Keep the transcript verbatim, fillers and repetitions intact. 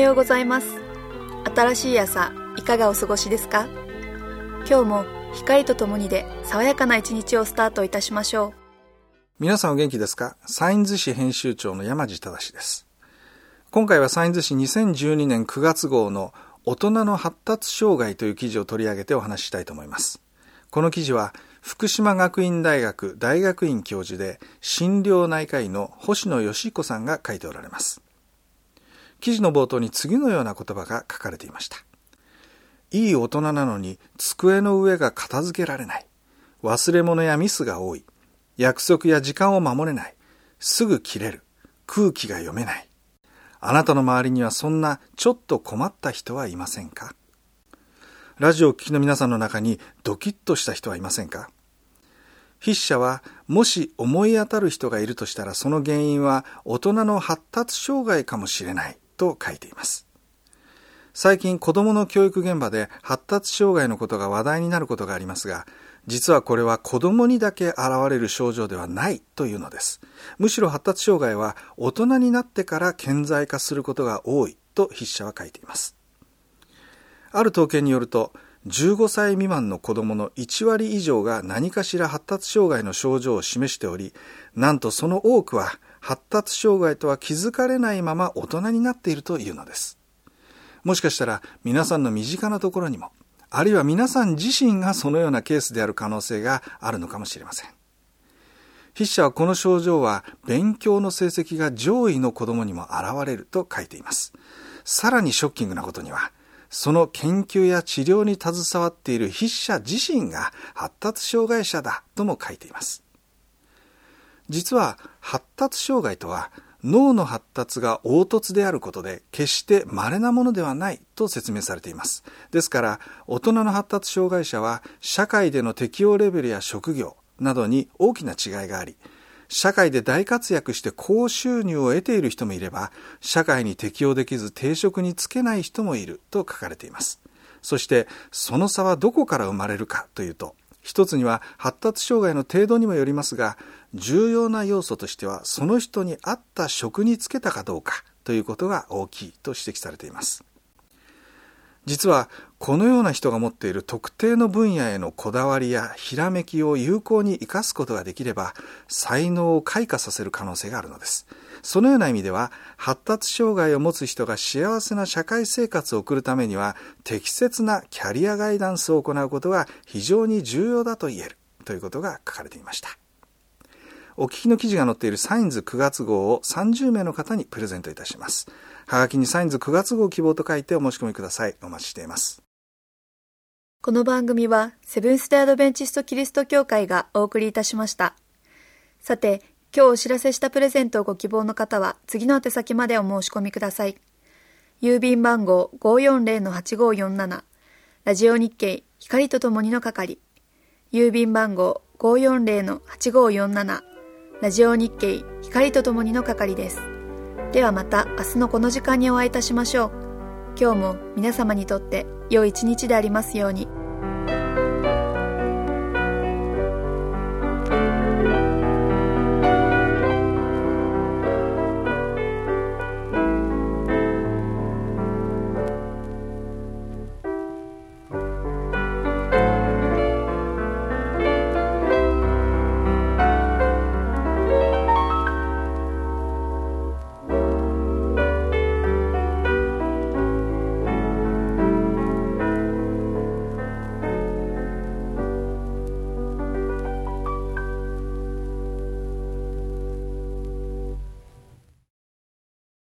ようございます。新しい朝いかがお過ごしですか？今日も光とともにで爽やかな一日をスタートいたしましょう。 皆さんお元気ですか？サインズ紙編集長の山地正です。今回はサインズ紙にせんじゅうにねんくがつ号の大人の発達障害という記事を取り上げてお話ししたいと思います。この記事は福島学院大学大学院教授で心療内科医の星野義彦さんが書いておられます。記事の冒頭に次のような言葉が書かれていました。いい大人なのに机の上が片付けられない。忘れ物やミスが多い。約束や時間を守れない。すぐ切れる。空気が読めない。あなたの周りにはそんなちょっと困った人はいませんか？ラジオを聴きの皆さんの中にドキッとした人はいませんか？筆者はもし思い当たる人がいるとしたらその原因は大人の発達障害かもしれないと書いています。最近子どもの教育現場で発達障害のことが話題になることがありますが、実はこれは子どもにだけ現れる症状ではないというのです。むしろ発達障害は大人になってから顕在化することが多いと筆者は書いています。ある統計によると、じゅうごさい未満の子どものいちわり以上が何かしら発達障害の症状を示しており、なんとその多くは発達障害とは気づかれないまま大人になっているというのです。もしかしたら皆さんの身近なところにも、あるいは皆さん自身がそのようなケースである可能性があるのかもしれません。筆者はこの症状は勉強の成績が上位の子どもにも現れると書いています。さらにショッキングなことには、その研究や治療に携わっている筆者自身が発達障害者だとも書いています。実は発達障害とは脳の発達が凹凸であることで決して稀なものではないと説明されています。ですから大人の発達障害者は社会での適応レベルや職業などに大きな違いがあり、社会で大活躍して高収入を得ている人もいれば、社会に適応できず定職に就けない人もいると書かれています。そしてその差はどこから生まれるかというと、一つには発達障害の程度にもよりますが、重要な要素としてはその人に合った職に就けたかどうかということが大きいと指摘されています。実はこのような人が持っている特定の分野へのこだわりやひらめきを有効に生かすことができれば、才能を開花させる可能性があるのです。そのような意味では、発達障害を持つ人が幸せな社会生活を送るためには、適切なキャリアガイダンスを行うことが非常に重要だと言えるということが書かれていました。お聞きの記事が載っているサインズくがつ号をさんじゅうめいの方にプレゼントいたします。はがきにサインズくがつ号希望と書いてお申し込みください。お待ちしています。 この番組はセブンス・デ・アドベンチスト・キリスト教会がお送りいたしました。さて、今日お知らせしたプレゼントをご希望の方は次の宛先までお申し込みください。郵便番号 ごーよんぜろのはちごーよんなな ラジオ日経光とともにの係。郵便番号 ごーよんぜろのはちごーよんなな ラジオ日経光とともにの係です。ではまた明日のこの時間にお会いいたしましょう。今日も皆様にとって良い一日でありますように。